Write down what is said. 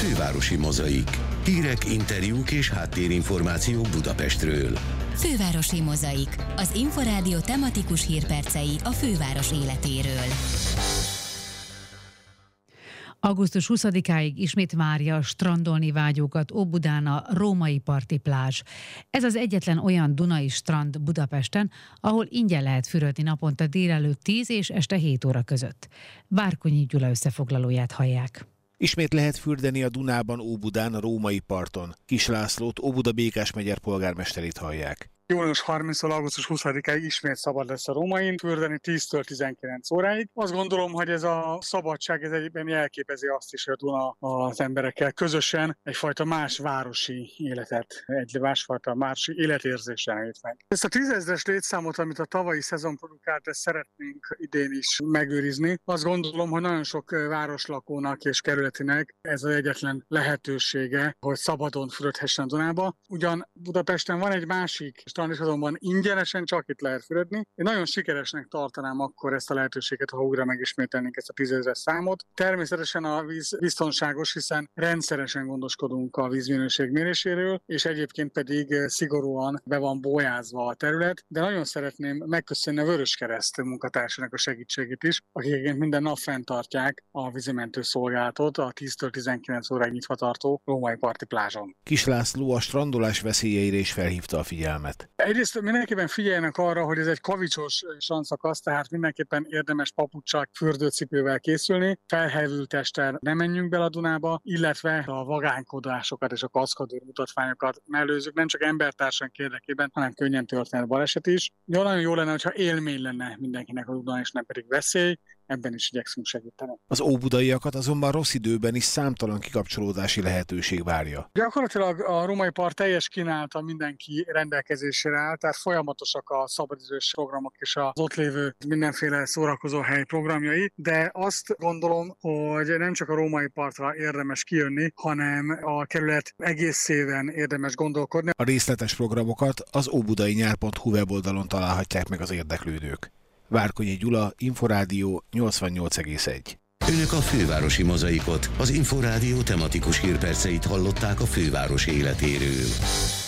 Fővárosi Mozaik. Hírek, interjúk és háttérinformációk Budapestről. Fővárosi Mozaik. Az Inforádió tematikus hírpercei a főváros életéről. Augusztus 20-áig ismét várja a strandolni vágyókat Óbudán a Római Parti plázs. Ez az egyetlen olyan dunai strand Budapesten, ahol ingyen lehet fürödni naponta délelőtt 10 és este 7 óra között. Várkonyi Gyula összefoglalóját hallják. Ismét lehet fürdeni a Dunában Óbudán a Római parton. Kis Lászlót, Óbuda Békás megyer polgármesterét hallják. Június 30-tól augusztus 20-áig ismét szabad lesz a Rómain, fürdeni 10-től 19 óráig. Azt gondolom, hogy ez a szabadság ez egyben jelképezi azt is, hogy a Duna az emberekkel közösen egyfajta más városi életet, egy másfajta városi életérzéssel nyit meg. Ezt a 10 000-es létszámot, amit a tavalyi szezon produkált, ezt szeretnénk idén is megőrizni. Azt gondolom, hogy nagyon sok városlakónak és kerületinek ez az egyetlen lehetősége, hogy szabadon fürödhessen a Dunába. Ugyan Budapesten van egy másik strand is, azonban ingyenesen csak itt lehet fürödni. Én nagyon sikeresnek tartanám akkor ezt a lehetőséget, ha újra megismételnénk ezt a 10 000-es számot. Természetesen a víz biztonságos, hiszen rendszeresen gondoskodunk a vízminőség méréséről, és egyébként pedig szigorúan be van bójázva a terület, de nagyon szeretném megköszönni a Vöröskereszt munkatársának a segítségét is, akik minden nap fenntartják a vízimentő szolgálatot a 10-től 19 óráig nyitva tartó Római Parti plázson. Kis László a strandolás veszélyeire is felhívta a figyelmet. Egyrészt mindenképpen figyeljenek arra, hogy ez egy kavicsos strandszakasz, tehát mindenképpen érdemes papuccsal, fürdőcipővel készülni, felhevült testtel ne menjünk bele a Dunába, illetve a vagánykodásokat és a kaszkadőr mutatványokat mellőzzük, nem csak embertársaink érdekében, hanem könnyen történhet baleset is. De nagyon jó lenne, hogyha élmény lenne mindenkinek a Dunán, és nem pedig veszély. Ebben is igyekszünk segíteni. Az óbudaiakat azonban rossz időben is számtalan kikapcsolódási lehetőség várja. Gyakorlatilag a Római Part teljes kínálata mindenki rendelkezésére áll, tehát folyamatosak a szabadidős programok és az ott lévő mindenféle szórakozóhely programjai, de azt gondolom, hogy nem csak a Római Partra érdemes kijönni, hanem a kerület egészében érdemes gondolkodni. A részletes programokat az óbudainyár.hu weboldalon találhatják meg az érdeklődők. Várkonyi Gyula, Inforádió 88,1. Önök a Fővárosi Mozaikot, az Inforádió tematikus hírperceit hallották a főváros életéről.